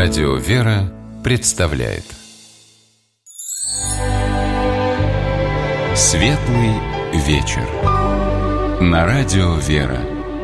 Радио «Вера» представляет Светлый вечер на Радио «Вера».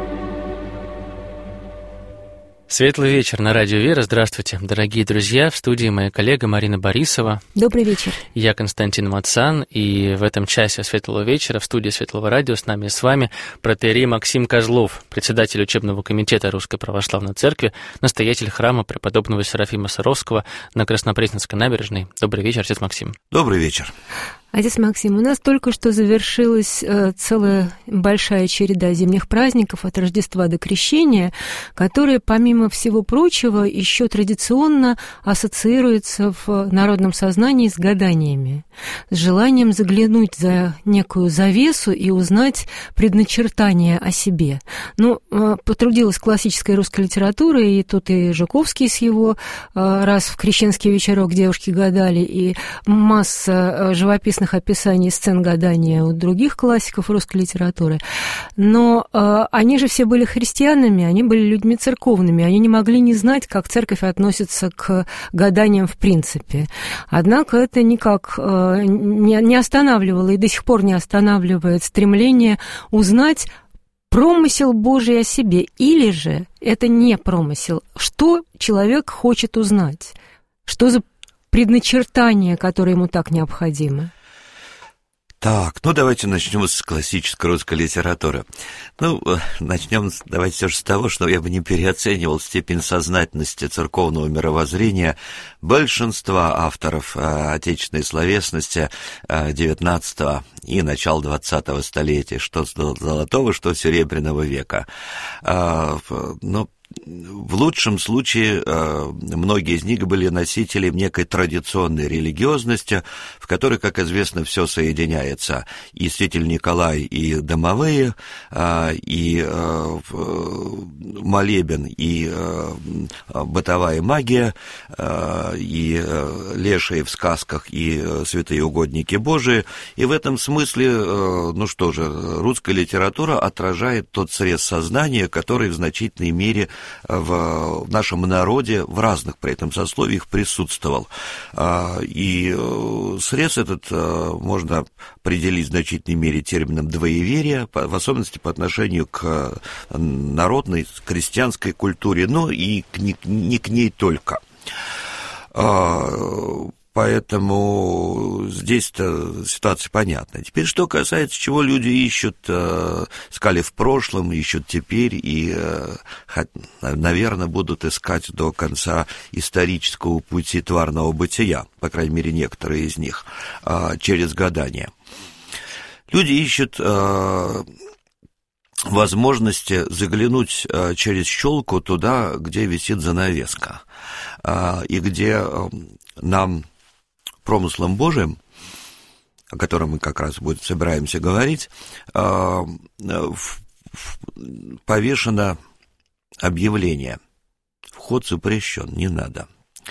Светлый вечер на Радио «Вера». Здравствуйте, дорогие друзья. В студии моя коллега Марина Борисова. Добрый вечер. Я Константин Мацан. И в этом часе Светлого вечера в студии Светлого радио с нами и с вами протоиерей Максим Козлов, председатель учебного комитета Русской Православной Церкви, настоятель храма преподобного Серафима Саровского на Краснопресненской набережной. Добрый вечер, отец Максим. Добрый вечер. Отец Максим, у нас только что завершилась целая большая череда зимних праздников от Рождества до Крещения, которые, помимо всего прочего, еще традиционно ассоциируются в народном сознании с гаданиями, с желанием заглянуть за некую завесу и узнать предначертание о себе. Потрудилась классическая русская литература, и тут и Жуковский с его «Раз в крещенский вечерок девушки гадали», и масса живописных описаний сцен гадания у других классиков русской литературы. Но они же все были христианами, они были людьми церковными, они не могли не знать, как церковь относится к гаданиям в принципе. Однако это никак не останавливало и до сих пор не останавливает стремление узнать промысел Божий о себе, или же это не промысел. Что человек хочет узнать? Что за предначертание, которое ему так необходимо? Так, давайте начнем с классической русской литературы. Начнем, давайте все же с того, что я бы не переоценивал степень сознательности церковного мировоззрения большинства авторов отечественной словесности XIX и начала XX столетия, что золотого, что серебряного века. В лучшем случае многие из них были носителями некой традиционной религиозности, в которой, как известно, все соединяется. И святитель Николай, и домовые, и молебен, и бытовая магия, и лешие в сказках, и святые угодники Божии. И в этом смысле, русская литература отражает тот срез сознания, который в значительной мере в нашем народе в разных при этом сословиях присутствовал. И срез этот можно определить в значительной мере термином двоеверия, в особенности по отношению к народной, крестьянской культуре, но и не к ней только. Поэтому здесь-то ситуация понятна. Теперь, что касается, чего люди ищут, искали в прошлом, ищут теперь и, наверное, будут искать до конца исторического пути тварного бытия, по крайней мере, некоторые из них, через гадание. Люди ищут возможности заглянуть через щелку туда, где висит занавеска, и где нам промыслом Божиим, о котором мы как раз собираемся говорить, повешено объявление: вход запрещен, не надо,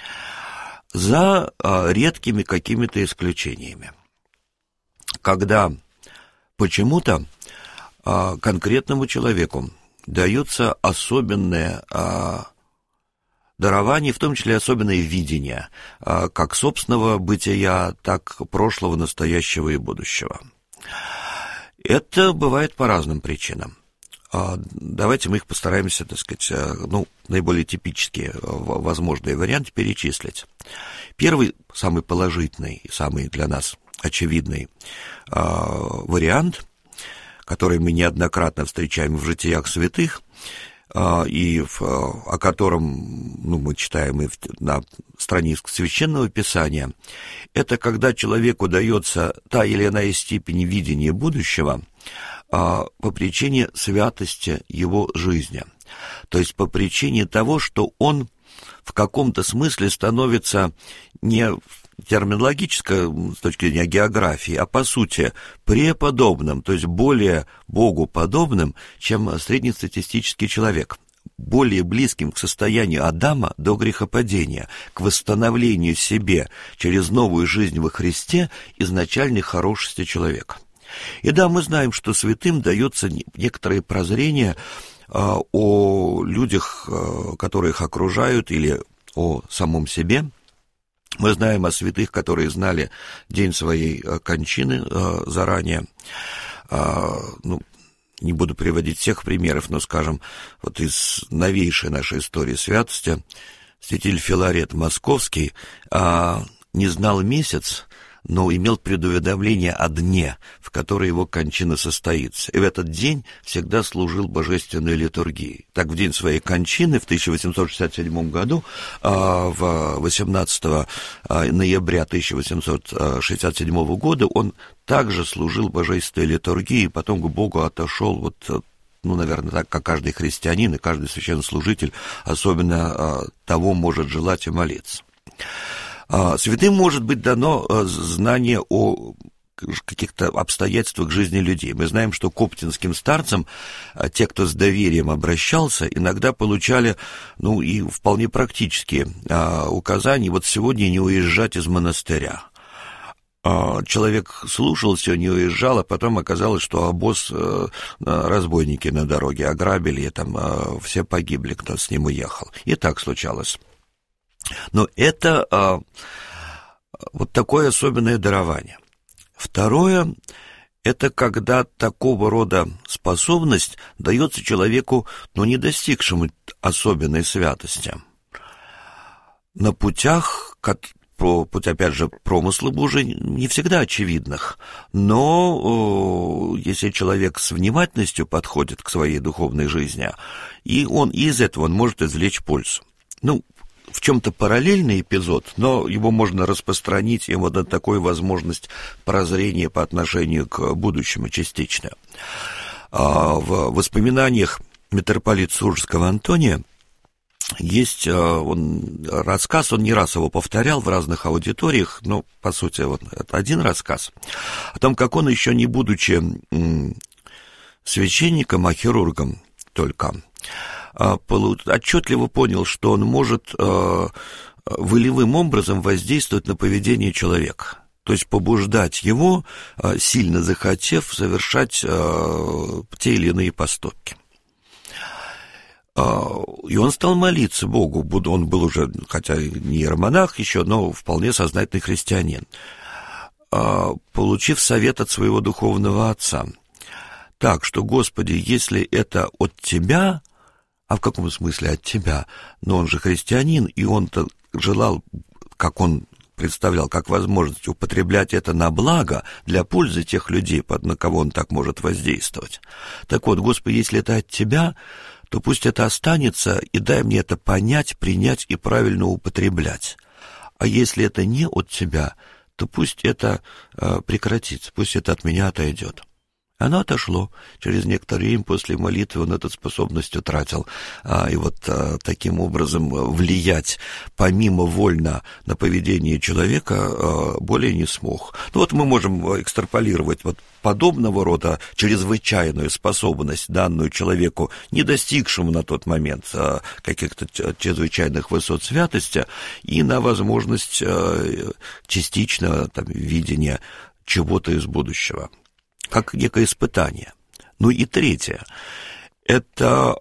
за редкими какими-то исключениями. Когда почему-то конкретному человеку даются особенные дарование, в том числе особенное видение, как собственного бытия, так прошлого, настоящего и будущего. Это бывает по разным причинам. Давайте мы их постараемся, наиболее типические возможные варианты перечислить. Первый, самый положительный, самый для нас очевидный вариант, который мы неоднократно встречаем в житиях святых, и о котором мы читаем и на страницах Священного Писания, это когда человеку дается та или иная степень видения будущего по причине святости его жизни, то есть по причине того, что он в каком-то смысле становится не терминологически, с точки зрения географии, а по сути преподобным, то есть более Богу подобным, чем среднестатистический человек, более близким к состоянию Адама до грехопадения, к восстановлению себе через новую жизнь во Христе изначальной хорошести человека. И да, мы знаем, что святым дается некоторое прозрение о людях, которые их окружают, или о самом себе. Мы знаем о святых, которые знали день своей кончины заранее. Не буду приводить всех примеров, но, скажем, вот из новейшей нашей истории святости святитель Филарет Московский не знал месяц, но имел предуведомление о дне, в который его кончина состоится. И в этот день всегда служил божественной литургией. Так, в день своей кончины, в 1867 году, 18 ноября 1867 года, он также служил божественной литургией, и потом к Богу отошел, наверное, так, как каждый христианин и каждый священнослужитель, особенно того может желать и молиться. Святым может быть дано знание о каких-то обстоятельствах жизни людей. Мы знаем, что к оптинским старцам те, кто с доверием обращался, иногда получали, и вполне практические указания. Вот сегодня не уезжать из монастыря. Человек слушался, не уезжал, а потом оказалось, что обоз разбойники на дороге ограбили, и там все погибли, кто с ним уехал. И так случалось. Но это вот такое особенное дарование. Второе – это когда такого рода способность дается человеку, не достигшему особенной святости. На путях, опять же, промысла Божия не всегда очевидных, но если человек с внимательностью подходит к своей духовной жизни, и из этого он может извлечь пользу. В чем-то параллельный эпизод, но его можно распространить, и вот такую возможность прозрения по отношению к будущему частично. В воспоминаниях митрополита Сурожского Антония есть рассказ, он не раз его повторял в разных аудиториях, но, по сути, это один рассказ, о том, как он, еще не будучи священником, а хирургом только, отчетливо понял, что он может волевым образом воздействовать на поведение человека, то есть побуждать его, сильно захотев, совершать те или иные поступки. И он стал молиться Богу, он был уже, хотя не иеромонах еще, но вполне сознательный христианин, получив совет от своего духовного отца. Так, что, Господи, если это от Тебя, а в каком смысле от Тебя? Но он же христианин, и он-то желал, как он представлял, как возможность употреблять это на благо, для пользы тех людей, на кого он так может воздействовать. Так вот, Господи, если это от Тебя, то пусть это останется, и дай мне это понять, принять и правильно употреблять. А если это не от Тебя, то пусть это прекратится, пусть это от меня отойдет. Оно отошло. Через некоторое время после молитвы он эту способность утратил. И таким образом влиять помимо вольно на поведение человека более не смог. Мы можем экстраполировать подобного рода чрезвычайную способность, данную человеку, не достигшему на тот момент каких-то чрезвычайных высот святости, и на возможность частичного видения чего-то из будущего, как некое испытание. И третье, это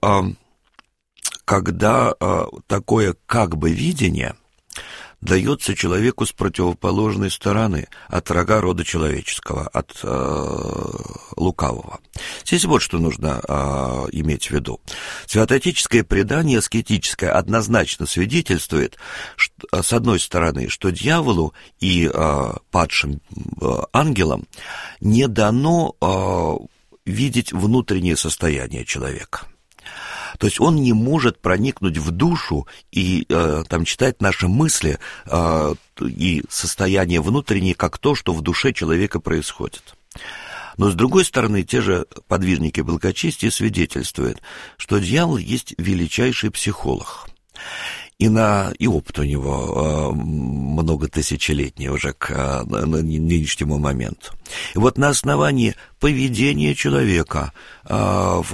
когда такое видение дается человеку с противоположной стороны, от врага рода человеческого, от лукавого. Здесь вот что нужно иметь в виду. Святоотеческое предание аскетическое однозначно свидетельствует, что, с одной стороны, что дьяволу и падшим ангелам не дано видеть внутреннее состояние человека. То есть он не может проникнуть в душу и читать наши мысли и состояние внутреннее, как то, что в душе человека происходит. Но, с другой стороны, те же подвижники благочестия свидетельствуют, что дьявол есть величайший психолог. И опыт у него многотысячелетний уже к нынешнему моменту. И на основании поведения человека,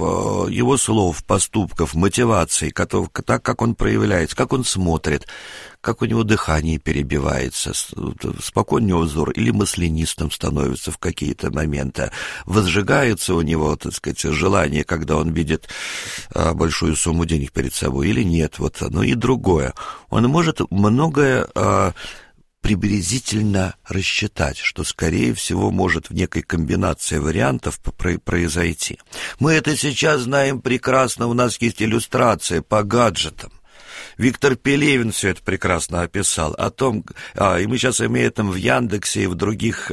его слов, поступков, мотиваций, так как он проявляется, как он смотрит, как у него дыхание перебивается, спокойнее взор или маслянистым становится в какие-то моменты, возжигается у него, так сказать, желание, когда он видит большую сумму денег перед собой, или нет, вот оно и другое. Он может многое приблизительно рассчитать, что, скорее всего, может в некой комбинации вариантов произойти. Мы это сейчас знаем прекрасно, у нас есть иллюстрация по гаджетам. Виктор Пелевин все это прекрасно описал, о том, и мы сейчас имеем это в Яндексе и в других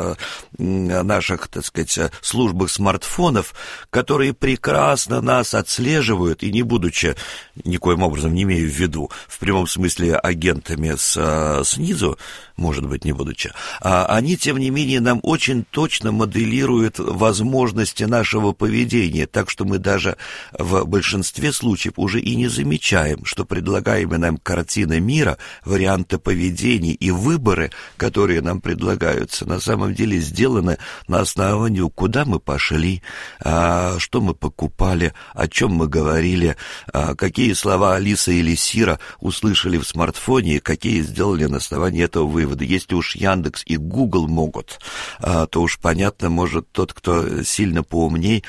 наших, так сказать, службах смартфонов, которые прекрасно нас отслеживают, и не будучи, никоим образом не имею в виду, в прямом смысле агентами снизу, может быть, не будучи, они, тем не менее, нам очень точно моделируют возможности нашего поведения, так что мы даже в большинстве случаев уже и не замечаем, что предлагаемая нам картина мира, варианты поведения и выборы, которые нам предлагаются, на самом деле сделаны на основании, куда мы пошли, что мы покупали, о чем мы говорили, какие слова Алиса или Сира услышали в смартфоне, какие сделали на основании этого вывода. Если уж Яндекс и Google могут, то уж понятно, может тот, кто сильно поумней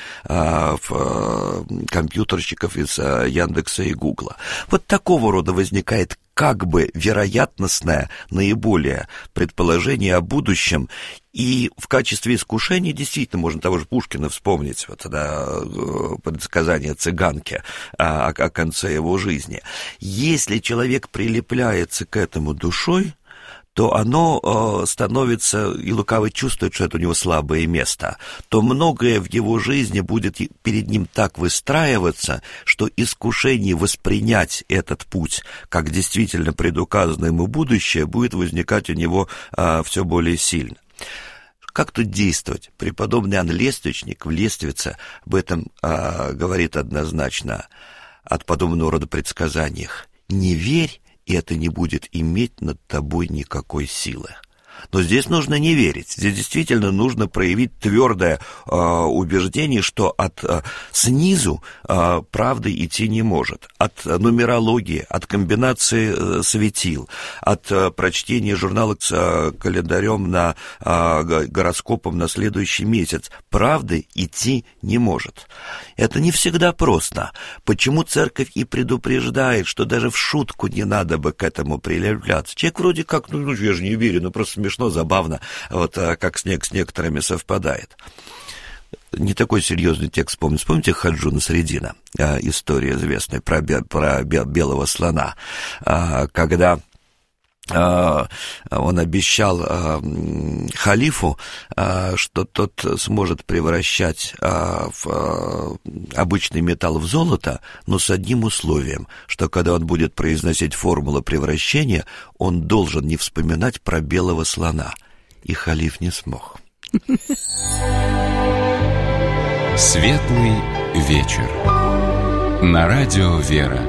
компьютерщиков из Яндекса и Гугла. Вот такого рода возникает как бы вероятностное наиболее предположение о будущем. И в качестве искушения действительно можно того же Пушкина вспомнить, вот тогда предсказание цыганки о конце его жизни. Если человек прилепляется к этому душой, то оно становится, и лукавый чувствует, что это у него слабое место, то многое в его жизни будет перед ним так выстраиваться, что искушение воспринять этот путь как действительно предуказанное ему будущее будет возникать у него все более сильно. Как тут действовать? Преподобный Иоанн Лествичник в Лествице об этом говорит однозначно от подобного рода предсказаниях. «Не верь, и это не будет иметь над тобой никакой силы». Но здесь нужно не верить, здесь действительно нужно проявить твердое убеждение, что снизу правды идти не может. От нумерологии, от комбинации светил, от прочтения журнала с календарем на гороскопом на следующий месяц правды идти не может. Это не всегда просто. Почему церковь и предупреждает, что даже в шутку не надо бы к этому прилепляться? Человек вроде как, я же не верю, просто смешно, забавно, вот как снег с некоторыми совпадает. Не такой серьезный текст помню. Вспомните Хаджуна Средина, история известная про белого слона, когда он обещал халифу, что тот сможет превращать обычный металл в золото, но с одним условием, что когда он будет произносить формулу превращения, он должен не вспоминать про белого слона. И халиф не смог. Светлый вечер. На радио «Вера».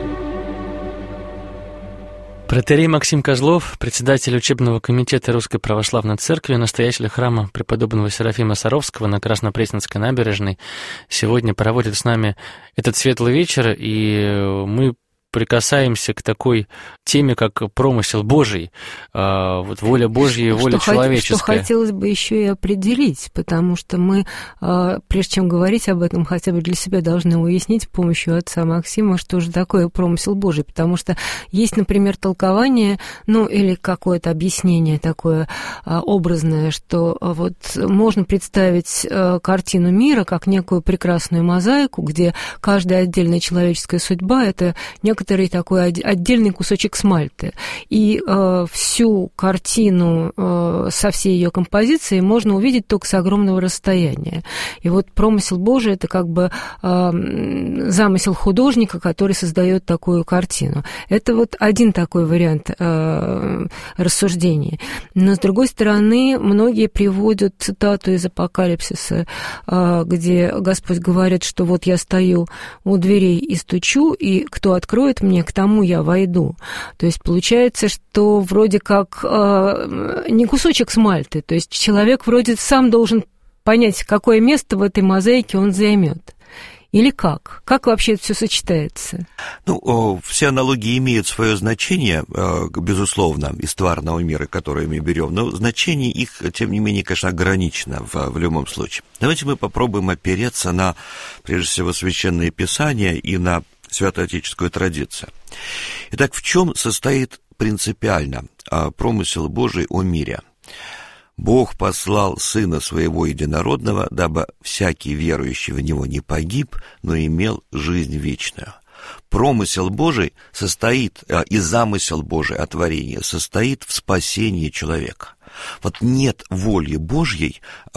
Протоиерей Максим Козлов, председатель учебного комитета Русской Православной Церкви, настоятель храма преподобного Серафима Саровского на Краснопресненской набережной, сегодня проводит с нами этот светлый вечер, и мы прикасаемся к такой теме, как промысел Божий, вот воля Божья и воля человеческая. Что хотелось бы еще и определить, потому что мы, прежде чем говорить об этом, хотя бы для себя должны уяснить с помощью отца Максима, что же такое промысел Божий, потому что есть, например, толкование, или какое-то объяснение такое образное, что вот можно представить картину мира как некую прекрасную мозаику, где каждая отдельная человеческая судьба — это некоторый такой отдельный кусочек смальты. И всю картину со всей ее композицией можно увидеть только с огромного расстояния. И вот промысел Божий — это как бы замысел художника, который создает такую картину. Это вот один такой вариант рассуждения. Но, с другой стороны, многие приводят цитату из Апокалипсиса, где Господь говорит, что вот я стою у дверей и стучу, и кто откроет мне, к тому я войду. То есть получается, что вроде как не кусочек смальты, то есть человек вроде сам должен понять, какое место в этой мозаике он займет. Или как? Как вообще это все сочетается? Все аналогии имеют свое значение, безусловно, из тварного мира, который мы берем, но значение их, тем не менее, конечно, ограничено в любом случае. Давайте мы попробуем опереться на, прежде всего, Священное Писание и на святоотеческую традицию. Итак, в чем состоит принципиально промысел Божий о мире? Бог послал Сына Своего Единородного, дабы всякий верующий в Него не погиб, но имел жизнь вечную. Промысел Божий состоит, и замысел Божий о творении состоит в спасении человека. Вот нет воли Божьей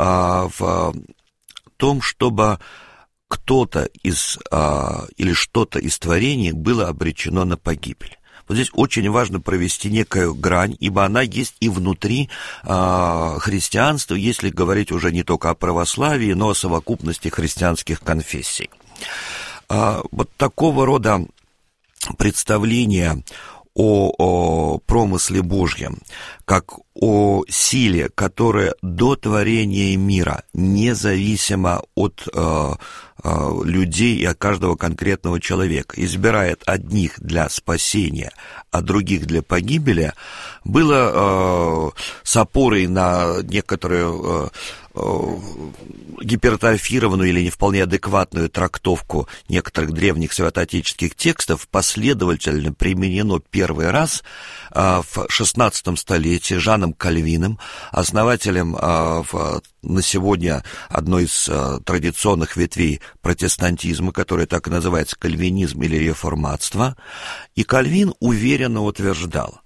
в том, чтобы кто-то или что-то из творений было обречено на погибель. Вот здесь очень важно провести некую грань, ибо она есть и внутри христианства, если говорить уже не только о православии, но о совокупности христианских конфессий. Вот такого рода представление о промысле Божьем, как о силе, которая до творения мира, независимо от людей и от каждого конкретного человека, избирает одних для спасения, а других для погибели, было с опорой на некоторую гипертрофированную или не вполне адекватную трактовку некоторых древних святоотеческих текстов последовательно применено первый раз в XVI столетии Жаном Кальвином, основателем на сегодня одной из традиционных ветвей протестантизма, которая так и называется кальвинизм или реформатство. И Кальвин уверенно утверждал,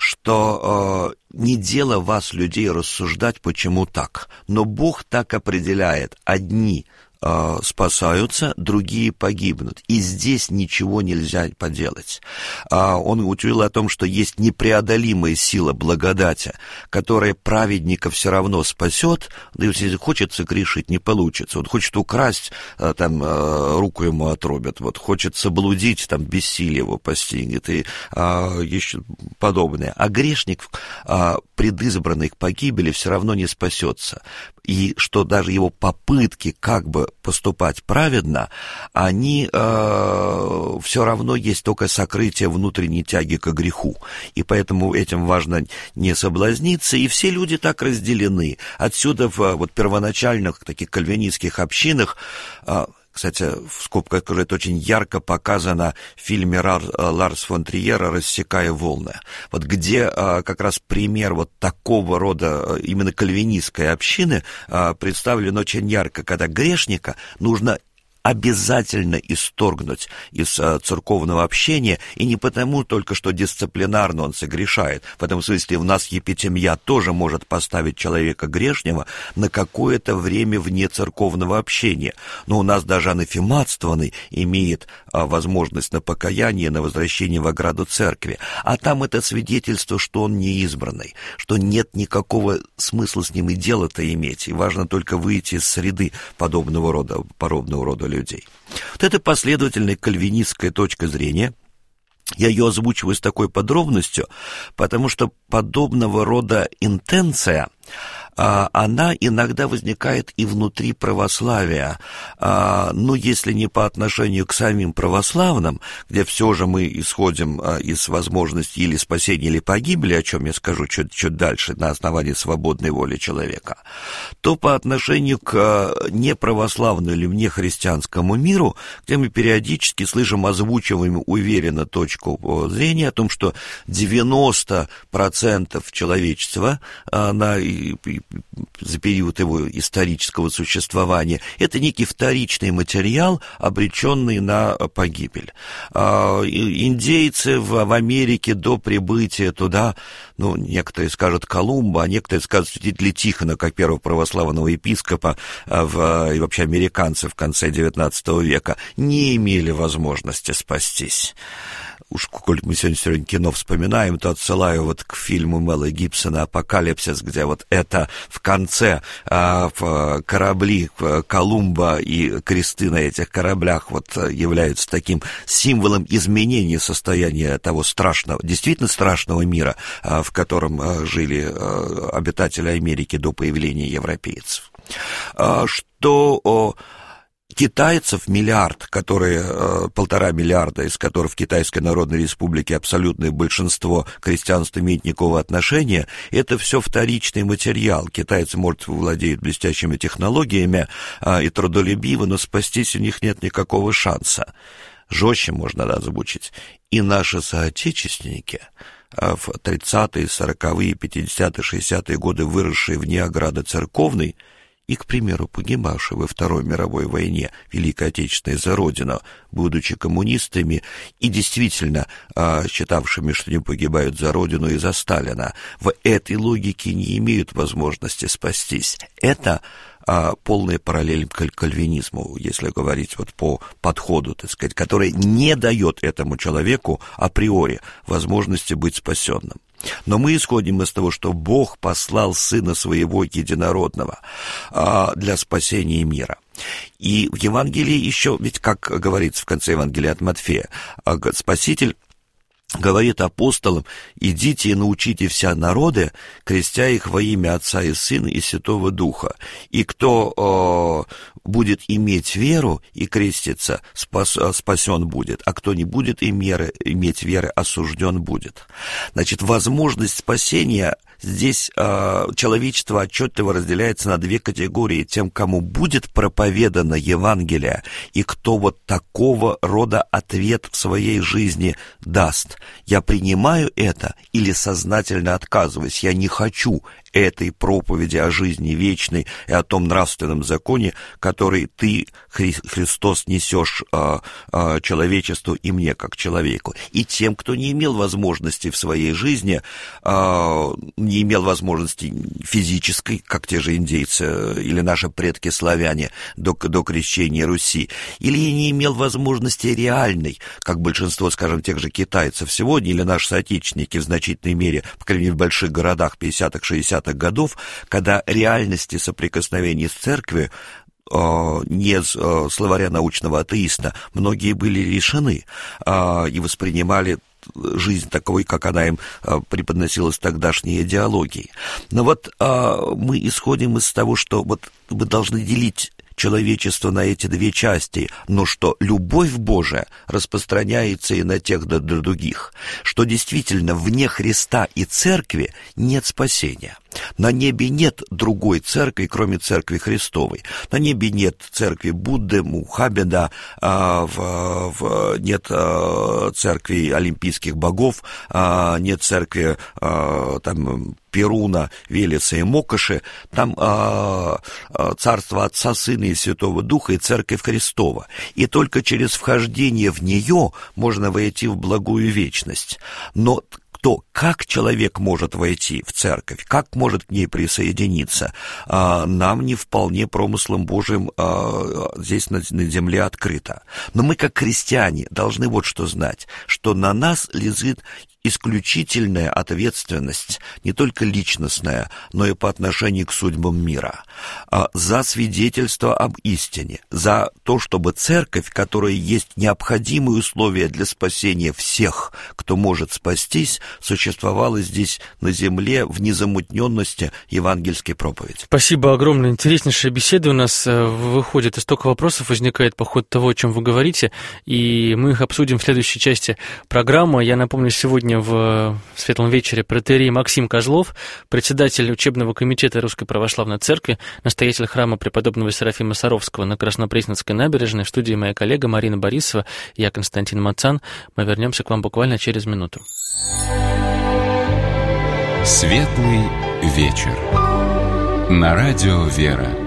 что не дело вас, людей, рассуждать, почему так, но Бог так определяет: одни спасаются, другие погибнут. И здесь ничего нельзя поделать. Он учил о том, что есть непреодолимая сила благодати, которая праведника все равно спасет. Да и если хочется грешить, не получится. Вот хочет украсть, там руку ему отрубят. Вот хочет соблудить, там бессилие его постигнет и еще подобное. А грешник, предизбранный к погибели, все равно не спасется. И что даже его попытки как бы поступать праведно, они все равно есть только сокрытие внутренней тяги к греху. И поэтому этим важно не соблазниться. И все люди так разделены. Отсюда в вот первоначальных таких кальвинистских общинах, кстати, в скобках скажу, это очень ярко показано в фильме Ларс фон Триера «Рассекая волны». Вот где как раз пример вот такого рода именно кальвинистской общины представлен очень ярко, когда грешника нужно обязательно исторгнуть из церковного общения, и не потому только, что дисциплинарно он согрешает. В этом смысле у нас епитемья тоже может поставить человека грешного на какое-то время вне церковного общения. Но у нас даже анафематствованный имеет возможность на покаяние, на возвращение в ограду церкви. А там это свидетельство, что он не избранный, что нет никакого смысла с ним и дела-то иметь. И важно только выйти из среды подобного рода людей. Вот это последовательная кальвинистская точка зрения. Я ее озвучиваю с такой подробностью, потому что подобного рода интенция, она иногда возникает и внутри православия, но если не по отношению к самим православным, где все же мы исходим из возможности или спасения, или погибели, о чем я скажу чуть дальше, на основании свободной воли человека, то по отношению к неправославному или нехристианскому миру, где мы периодически слышим озвучиваемую уверенно точку зрения о том, что 90% человечества за период его исторического существования, это некий вторичный материал, обреченный на погибель. Индейцы в Америке до прибытия туда, некоторые скажут Колумба, а некоторые скажут святителя Тихона, как первого православного епископа, и вообще американцы в конце XIX века, не имели возможности спастись. Уж коль мы сегодня кино вспоминаем, то отсылаю вот к фильму Мэла Гибсона «Апокалипсис», где вот это в конце корабли Колумба и кресты на этих кораблях вот являются таким символом изменения состояния того страшного, действительно страшного мира, в котором жили обитатели Америки до появления европейцев. Что китайцев миллиард, которые 1,5 миллиарда, из которых в Китайской Народной Республике абсолютное большинство крестьянства имеет никакого отношения, это все вторичный материал. Китайцы, может, владеют блестящими технологиями и трудолюбивы, но спастись у них нет никакого шанса. Жестче можно озвучить. И наши соотечественники в 30-е, 40-е, 50-е, 60-е годы, выросшие вне ограды церковной, и, к примеру, погибавшие во Второй мировой войне, Великой Отечественной, за Родину, будучи коммунистами и действительно считавшими, что не погибают за Родину и за Сталина, в этой логике не имеют возможности спастись. Это полная параллель к кальвинизму, если говорить вот по подходу, так сказать, который не дает этому человеку априори возможности быть спасенным. Но мы исходим из того, что Бог послал Сына Своего Единородного для спасения мира. И в Евангелии еще, ведь как говорится в конце Евангелия от Матфея, Спаситель говорит апостолам: идите и научите все народы, крестя их во имя Отца и Сына и Святого Духа. И кто будет иметь веру и креститься, спасен будет, а кто не будет иметь веры, осужден будет. Значит, возможность спасения здесь человечество отчетливо разделяется на две категории: тем, кому будет проповедано Евангелие, и кто вот такого рода ответ в своей жизни даст. Я принимаю это или сознательно отказываюсь, я не хочу этой проповеди о жизни вечной и о том нравственном законе, который ты, Христос, несешь человечеству и мне как человеку. И тем, кто не имел возможности в своей жизни, не имел возможности физической, как те же индейцы или наши предки-славяне до крещения Руси, или не имел возможности реальной, как большинство, скажем, тех же китайцев сегодня, или наши соотечественники в значительной мере, по крайней мере, в больших городах 50-х, 60-х годов, когда реальности соприкосновения с церковью не словаря научного атеиста, многие были лишены и воспринимали жизнь такой, как она им преподносилась тогдашней идеологией. Но вот мы исходим из того, что вот мы должны делить человечество на эти две части, но что любовь Божия распространяется и на тех, и на других, что действительно вне Христа и церкви нет спасения. На небе нет другой церкви, кроме церкви Христовой. На небе нет церкви Будды, Мухаммеда, нет церкви олимпийских богов, нет церкви Перуна, Велеса и Мокоши. Там царство Отца, Сына и Святого Духа и Церковь Христова. И только через вхождение в нее можно войти в благую вечность. Но как человек может войти в церковь, как может к ней присоединиться, нам не вполне промыслом Божьим здесь на земле открыто. Но мы, как христиане, должны вот что знать, что на нас лежит исключительная ответственность, не только личностная, но и по отношению к судьбам мира, за свидетельство об истине, за то, чтобы церковь, которая есть необходимые условия для спасения всех, кто может спастись, существовала здесь на земле в незамутненности евангельской проповеди. Спасибо огромное. Интереснейшая беседа у нас выходит, и столько вопросов возникает по ходу того, о чем вы говорите, и мы их обсудим в следующей части программы. Я напомню, сегодня в Светлом вечере протоиерей Максим Козлов, председатель учебного комитета Русской Православной Церкви, настоятель храма преподобного Серафима Саровского на Краснопресненской набережной. В студии моя коллега Марина Борисова, я Константин Мацан. Мы вернемся к вам буквально через минуту. Светлый вечер. На радио «Вера».